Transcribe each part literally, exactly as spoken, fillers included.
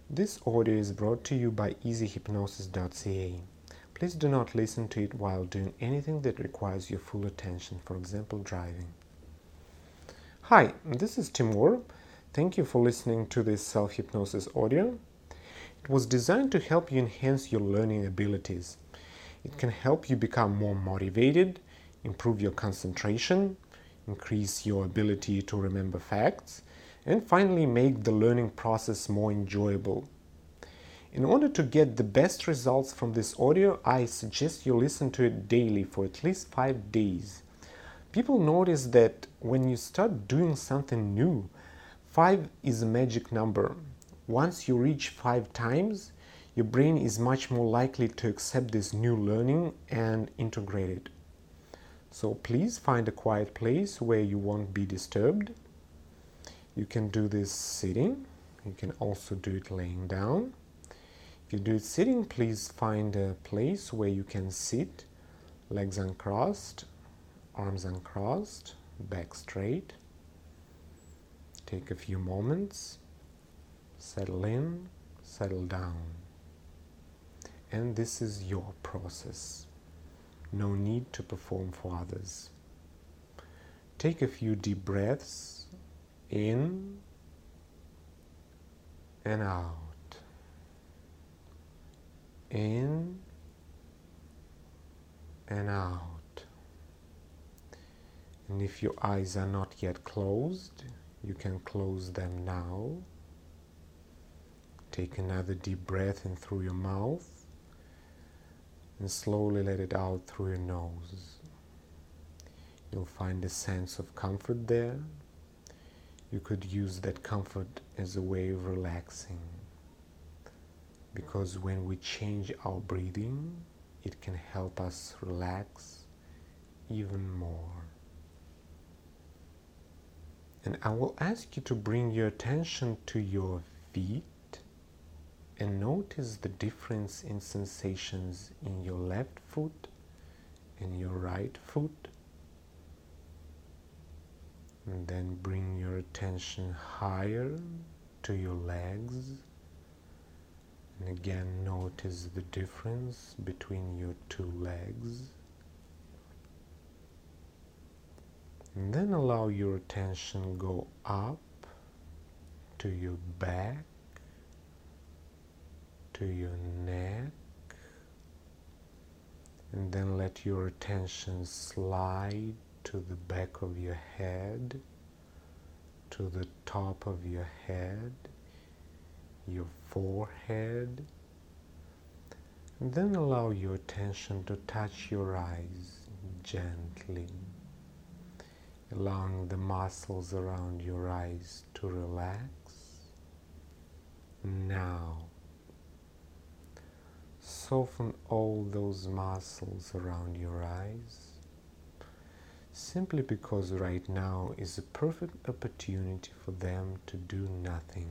This audio is brought to you by easy hypnosis dot c a. Please do not listen to it while doing anything that requires your full attention, for example, driving. Hi, this is Timur. Thank you for listening to this self-hypnosis audio. It was designed to help you enhance your learning abilities. It can help you become more motivated, improve your concentration, increase your ability to remember facts, and finally make the learning process more enjoyable. In order to get the best results from this audio, I suggest you listen to it daily for at least five days. People notice that when you start doing something new, five is a magic number. Once you reach five times, your brain is much more likely to accept this new learning and integrate it. So please find a quiet place where you won't be disturbed. You can do this sitting. You can also do it laying down. If you do it sitting, please find a place where you can sit, legs uncrossed, arms uncrossed, back straight. Take a few moments, settle in, settle down. And this is your process. No need to perform for others. Take a few deep breaths in and out. In and out. And if your eyes are not yet closed, you can close them now. Take another deep breath in through your mouth and slowly let it out through your nose. You'll find a sense of comfort there. You could use that comfort as a way of relaxing, because when we change our breathing, it can help us relax even more. And I will ask you to bring your attention to your feet and notice the difference in sensations in your left foot and your right foot. And then bring your attention higher to your legs. And again, notice the difference between your two legs. And then allow your attention go up to your back, to your neck. And then let your attention slide to the back of your head, to the top of your head, your forehead, and then allow your attention to touch your eyes gently, allowing the muscles around your eyes to relax. Now, soften all those muscles around your eyes, simply because right now is a perfect opportunity for them to do nothing.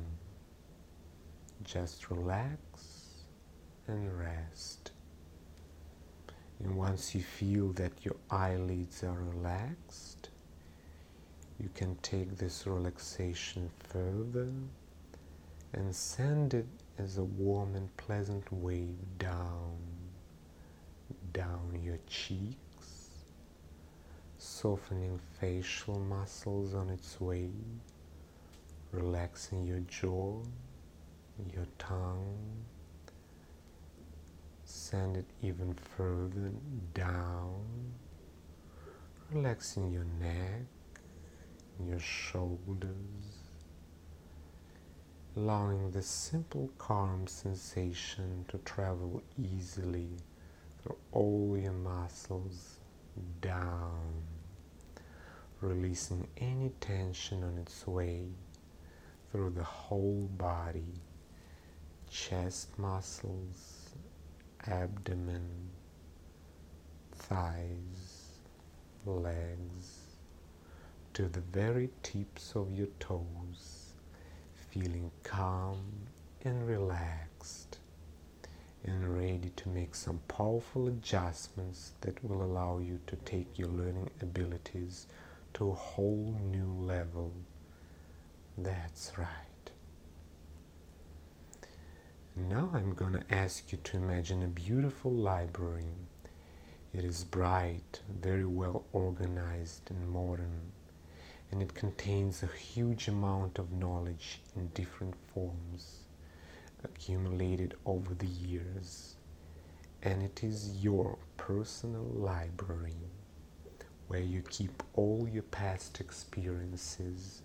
Just relax and rest. And once you feel that your eyelids are relaxed, you can take this relaxation further and send it as a warm and pleasant wave down, down your cheek, softening facial muscles on its way, relaxing your jaw, your tongue. Send it even further down, relaxing your neck, your shoulders, allowing the simple calm sensation to travel easily through all your muscles down, releasing any tension on its way through the whole body, chest muscles, abdomen, thighs, legs, to the very tips of your toes, feeling calm and relaxed and ready to make some powerful adjustments that will allow you to take your learning abilities to a whole new level. That's right. Now I'm gonna ask you to imagine a beautiful library. It is bright, very well organized and modern, and it contains a huge amount of knowledge in different forms, accumulated over the years. And it is your personal library, where you keep all your past experiences.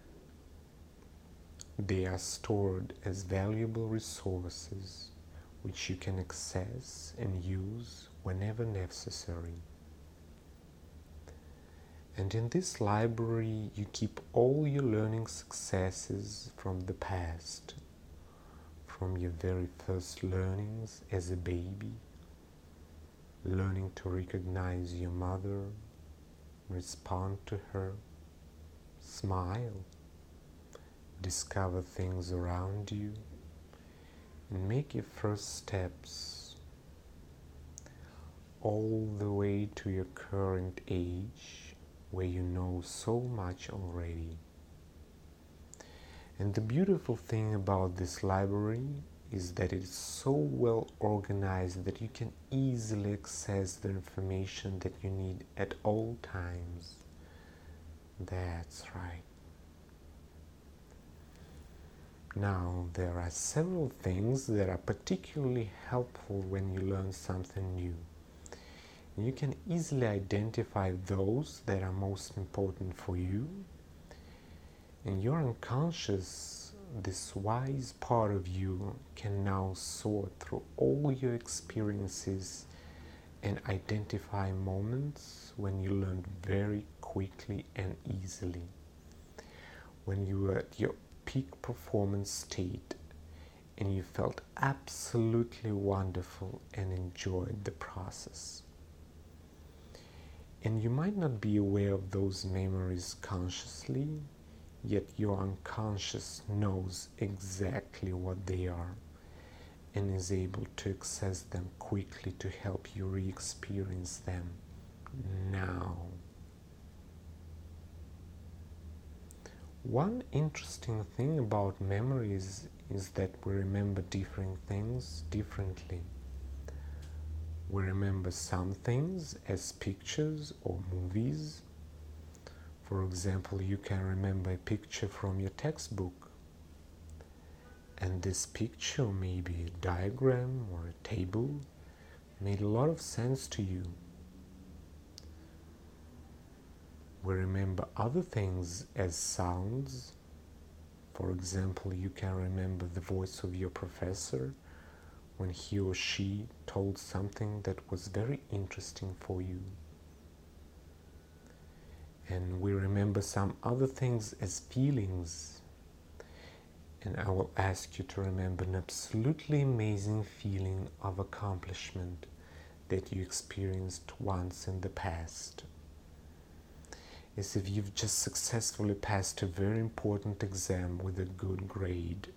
They are stored as valuable resources which you can access and use whenever necessary. And in this library you keep all your learning successes from the past, from your very first learnings as a baby, learning to recognize your mother, respond to her, smile, discover things around you, and make your first steps all the way to your current age, where you know so much already. And the beautiful thing about this library is that it's so well organized that you can easily access the information that you need at all times. That's right. Now, there are several things that are particularly helpful when you learn something new. You can easily identify those that are most important for you. And your unconscious, this wise part of you, can now sort through all your experiences and identify moments when you learned very quickly and easily, when you were at your peak performance state and you felt absolutely wonderful and enjoyed the process. And you might not be aware of those memories consciously, yet your unconscious knows exactly what they are and is able to access them quickly to help you re-experience them now. One interesting thing about memories is that we remember different things differently. We remember some things as pictures or movies. For example, you can remember a picture from your textbook, and this picture, maybe a diagram or a table, made a lot of sense to you. We remember other things as sounds. For example, you can remember the voice of your professor when he or she told something that was very interesting for you. And we remember some other things as feelings. And I will ask you to remember an absolutely amazing feeling of accomplishment that you experienced once in the past. As if you've just successfully passed a very important exam with a good grade.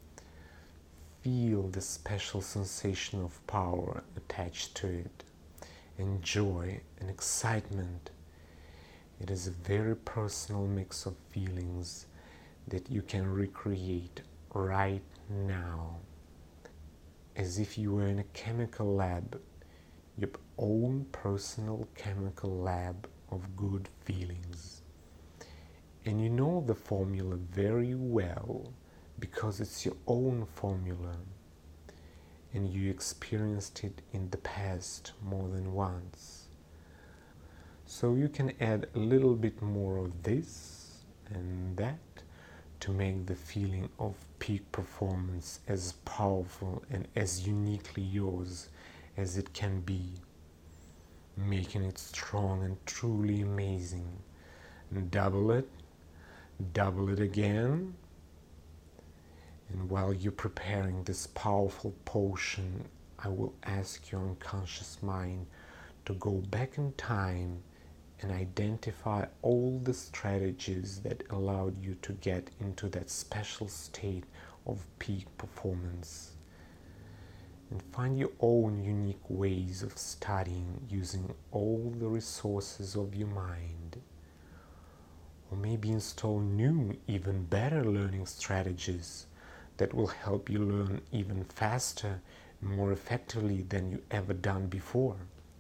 Feel the special sensation of power attached to it, and joy and excitement. It is a very personal mix of feelings that you can recreate right now, as if you were in a chemical lab, your own personal chemical lab of good feelings. And you know the formula very well because it's your own formula and you experienced it in the past more than once. So you can add a little bit more of this and that to make the feeling of peak performance as powerful and as uniquely yours as it can be, making it strong and truly amazing. And double it, double it again. And while you're preparing this powerful potion, I will ask your unconscious mind to go back in time and identify all the strategies that allowed you to get into that special state of peak performance. And find your own unique ways of studying using all the resources of your mind. Or maybe install new, even better learning strategies that will help you learn even faster and more effectively than you ever done before.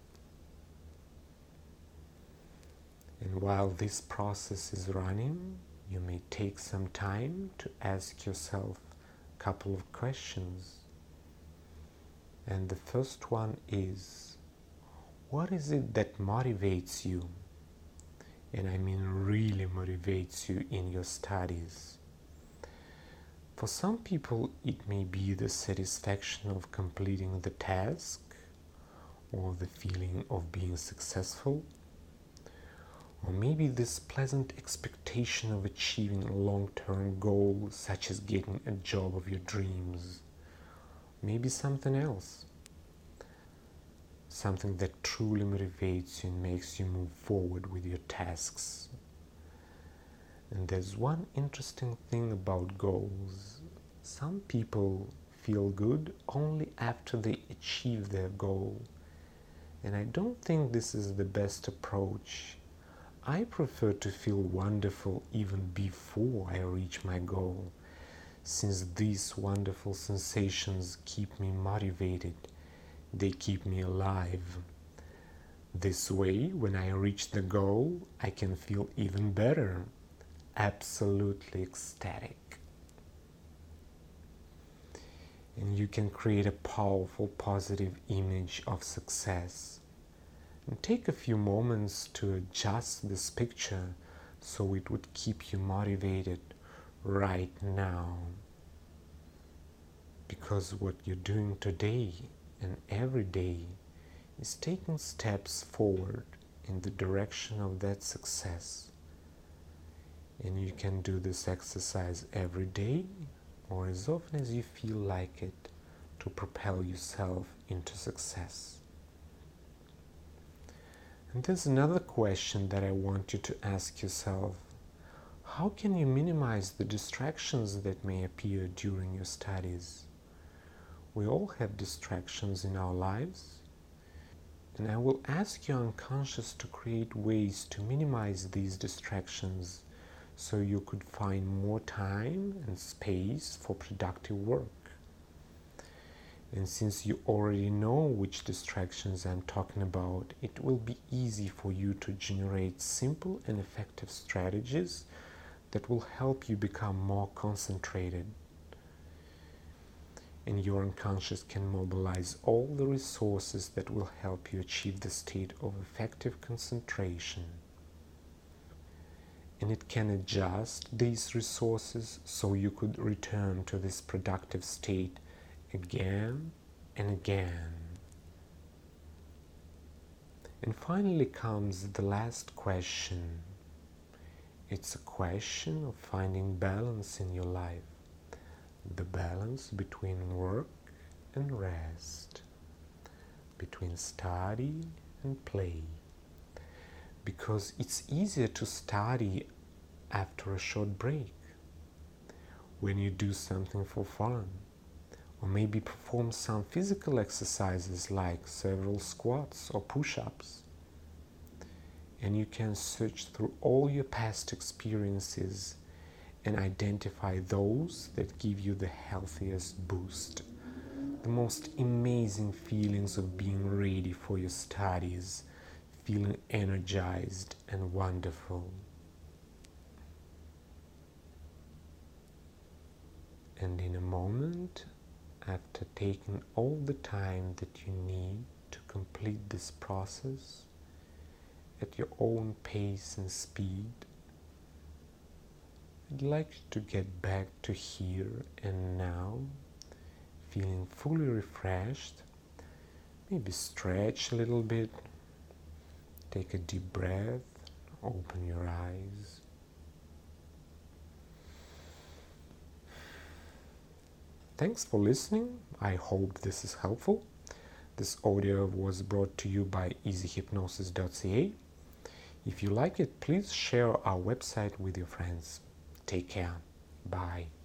And while this process is running, you may take some time to ask yourself a couple of questions. And the first one is, what is it that motivates you? And I mean really motivates you in your studies. For some people, it may be the satisfaction of completing the task, or the feeling of being successful, or maybe this pleasant expectation of achieving a long-term goal, such as getting a job of your dreams. Maybe something else. Something that truly motivates you and makes you move forward with your tasks. And there's one interesting thing about goals. Some people feel good only after they achieve their goal. And I don't think this is the best approach. I prefer to feel wonderful even before I reach my goal, since these wonderful sensations keep me motivated. They keep me alive. This way, when I reach the goal, I can feel even better, absolutely ecstatic. And you can create a powerful, positive image of success. And take a few moments to adjust this picture so it would keep you motivated right now. Because what you're doing today and every day is taking steps forward in the direction of that success. And you can do this exercise every day or as often as you feel like it to propel yourself into success. And there's another question that I want you to ask yourself. How can you minimize the distractions that may appear during your studies? We all have distractions in our lives, and I will ask your unconscious to create ways to minimize these distractions so you could find more time and space for productive work. And since you already know which distractions I'm talking about, it will be easy for you to generate simple and effective strategies that will help you become more concentrated. And your unconscious can mobilize all the resources that will help you achieve the state of effective concentration. And it can adjust these resources so you could return to this productive state again and again. And finally comes the last question. It's a question of finding balance in your life. The balance between work and rest, between study and play. Because it's easier to study after a short break, when you do something for fun, or maybe perform some physical exercises like several squats or push-ups. And you can search through all your past experiences and identify those that give you the healthiest boost, the most amazing feelings of being ready for your studies, feeling energized and wonderful. And in a moment, after taking all the time that you need to complete this process at your own pace and speed, I'd like you to get back to here and now, feeling fully refreshed. Maybe stretch a little bit, take a deep breath, open your eyes. Thanks for listening. I hope this is helpful. This audio was brought to you by easy hypnosis dot c a. If you like it, please share our website with your friends. Take care. Bye.